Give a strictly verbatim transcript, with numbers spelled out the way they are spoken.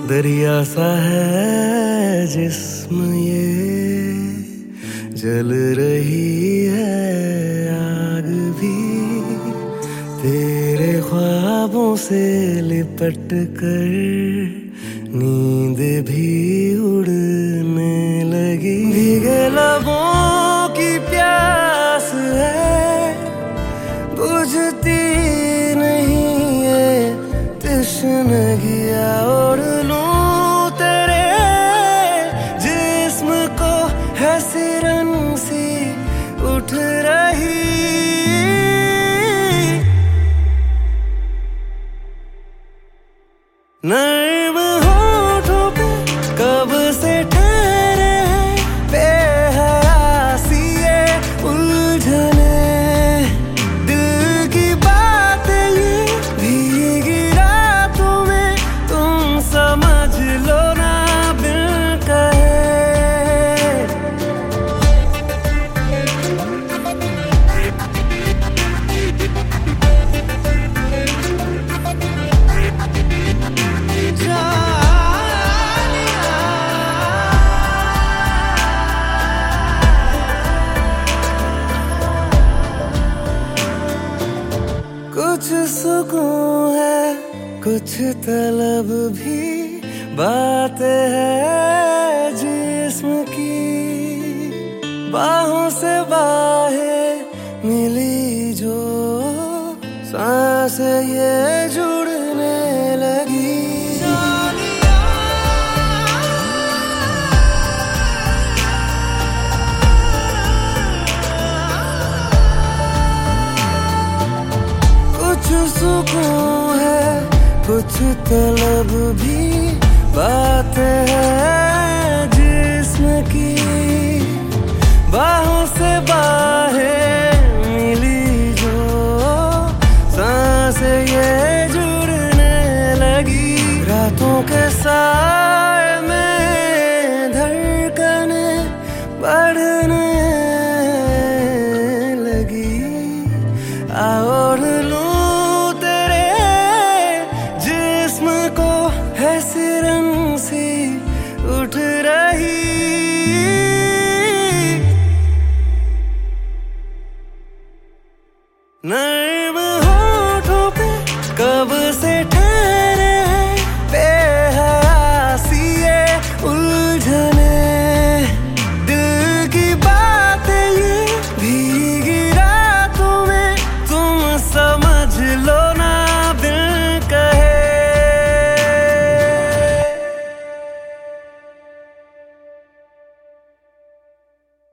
दरिया सा है जिस्म ये, जल रही है आग भी, तेरे ख्वाबों से लिपट कर नींद भी उड़ने लगी। भीगे लबों की प्यास है, बुझती नहीं है तश्नगियाँ, ओढ़ लूं तेरे जिस्म को है सिरन सी उठ रही। नर्म होठों पे कब से ठहरे बेहयासी ये उलझने, दिल की बातें ये भीगी रातों में तुम समझ लो ना बिन कहे। कुछ सुकून है कुछ तलब भी, बात है जिस्म की, बाहों से बाहें मिली जो सांस ये जुड़ने लगी। कुछ सुकून है कुछ तलब भी, बात है जिस्म की, बाहों से बाहें मिली जो सांस ये जुड़ने लगी। रातों के साए में धड़कने बढ़ने लगी। और लूं तेरे जिस्म को है सिरन सी उठ रही। नहीं